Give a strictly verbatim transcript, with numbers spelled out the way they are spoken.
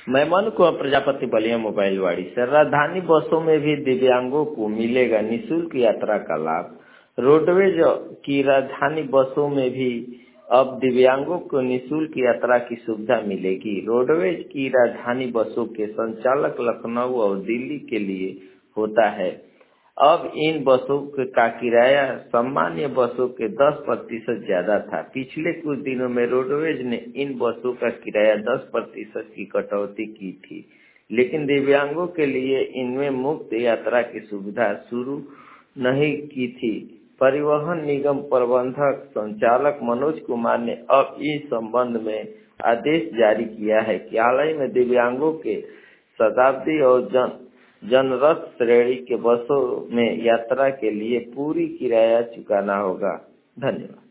मैं मनु कुमार प्रजापति बलिया मोबाइल वाड़ी से। राजधानी बसों में भी दिव्यांगों को मिलेगा निःशुल्क यात्रा का लाभ। रोडवेज की राजधानी बसों में भी अब दिव्यांगों को निःशुल्क यात्रा की सुविधा मिलेगी। रोडवेज की राजधानी बसों के संचालक लखनऊ और दिल्ली के लिए होता है। अब इन बसों का किराया सामान्य बसों के दस प्रतिशत ज्यादा था। पिछले कुछ दिनों में रोडवेज ने इन बसों का किराया दस प्रतिशत की कटौती की थी, लेकिन दिव्यांगों के लिए इनमें मुफ्त यात्रा की सुविधा शुरू नहीं की थी। परिवहन निगम प्रबंधक संचालक मनोज कुमार ने अब इस संबंध में आदेश जारी किया है कि हाल ही में दिव्यांगों के शताब्दी और जन जनरथ श्रेणी के बसों में यात्रा के लिए पूरी किराया चुकाना होगा। धन्यवाद।